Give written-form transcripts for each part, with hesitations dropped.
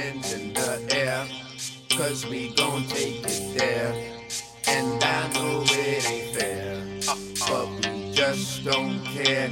hands in the air, cause we gon' take it there. And I know it ain't fair, but we just don't care.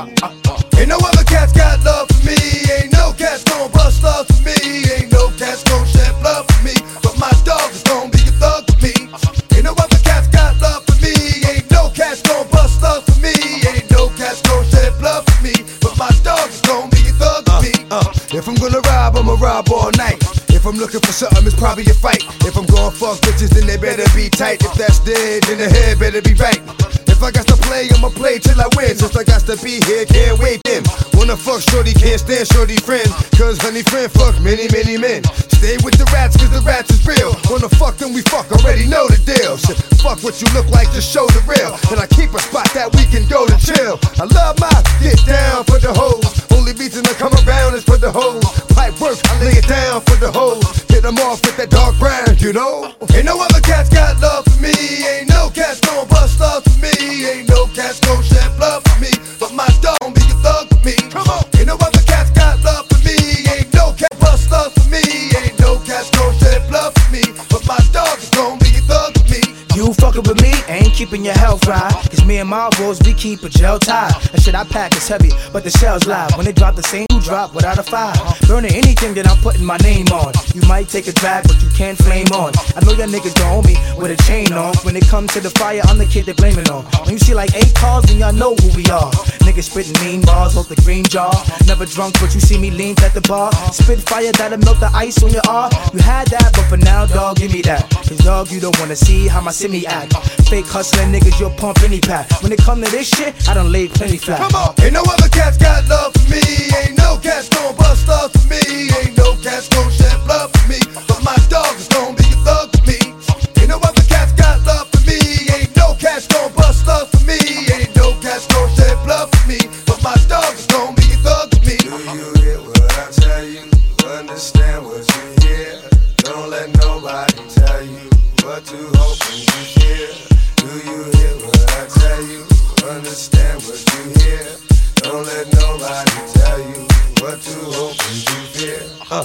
Ain't no other cats got love for me. Ain't no cats gon' bust love for me. Ain't no cats gon' shed blood for me. But my dog is gon' be a thug for me. Ain't no other cats got love for me. Ain't no cats gon' bust love for me. Ain't no cats gon' shed blood for me. But my dog is gon' be a thug for me. If I'm gonna rob, I'ma rob all night. If I'm looking for something, it's probably a fight. If I'm gonna fuck bitches, then they better be tight. If that's dead, then the head better be right. If I got to play, I'ma play till I win. Since I got to be here, can't wait then. Wanna fuck shorty, can't stand shorty friend. Cause honey friend fuck many, many men. Stay with the rats, cause the rats is real. Wanna fuck, then we fuck, already know the deal. Shit, fuck what you look like, just show the real. And I keep a spot that we can go to chill. I love my get down for the hoes. Only reason I come around is for the hoes. Pipe work, I lay it down for the hoes. Get them off with that dark brown, you know. Ain't no other cats got love for me. Ain't no cats gon' bust love for me. Ain't no cats gon' shed blood for me. But my dog gon' be a thug for me. Come on. Ain't no other cats got love for me. Ain't no cat bust love for me. Ain't no cats gon' shed blood for me. But my dog is gon' be a thug for me. You fucking with me, ain't keeping your health right. Cause me and my boys, we keep a gel tie. That shit I pack is heavy, but the shell's live. When they drop the same, you drop without a fire. Burning anything that I'm putting my name on. You might take a drag, but you can't flame on. I know your niggas don't owe me with a chain on. When it comes to the fire, I'm the kid they blame it on. When you see like 8 cars, then y'all know who we are. Niggas spitting mean bars, hold the green jar. Never drunk, but you see me lean at the bar. Spit fire that'll melt the ice on your arm. You had that, but for now, dog, give me that. Cause dog, you don't wanna see how my me act. Fake hustling niggas, you'll pump any pack. When it come to this shit, I done laid plenty flat. Come on. Ain't no other cats got love for me. Ain't no cats gon' bust love for me. Ain't no cats gon' shed blood for me. But my dog is gon' be a thug for me. Ain't no other cats got love for me. Ain't no cats gon' bust love for me. Ain't no cats gon' shed blood for me. But my dog is gon' be a thug for me. Do you hear what I tell you? Understand what you hear. Don't let nobody tell you what to hope and you hear. Do you hear what I tell you? Understand what you hear. Don't let nobody tell you what to hope and you fear.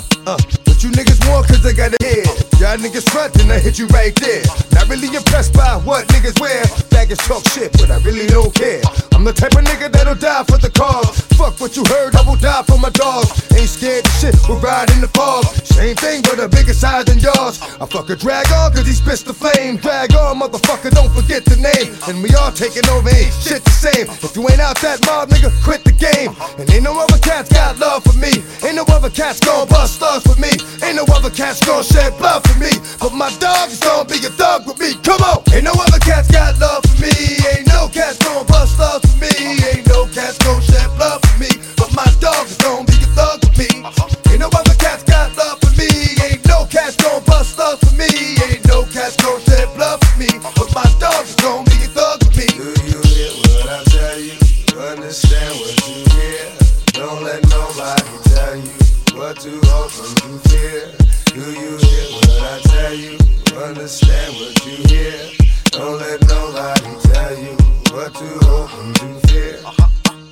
What you niggas want, cause I got a head. Y'all niggas front and I hit you right there. Not really impressed by what niggas wear. Faggots talk shit, but I really don't care. I'm the type of nigga that'll die for the cause. Fuck what you heard, I will die for my dogs. Ain't scared of shit, we'll ride in the fog. Same thing, but a bigger size than yours. I fuck a drag on, cause he spits the flame. Drag on, motherfucker, don't forget the name. And we all taking over, ain't shit the same. If you ain't out that mob, nigga, quit the game. And ain't no other cats got love for me. Ain't no other cats gon' bust thugs for me. Ain't no other cats gon' shed blood for me. But my dog is gon' be a thug with me. Come on. Ain't no other cats got love for me. Ain't no cats gon' bust thugs for me. Ain't no cats gon' shed blood for me. But my dog is gon' be a thug with me. Ain't no other cats got love for me. Ain't no cats gon' bust thugs for me. Ain't no cats gon' shed blood for me. But my dog is gon' be a thug with me. Do you hear what I tell you? Understand what you hear. Don't let nobody tell you what to hope and you fear. Do you hear what I tell you? Understand what you hear. Don't let nobody tell you what to hope and you fear.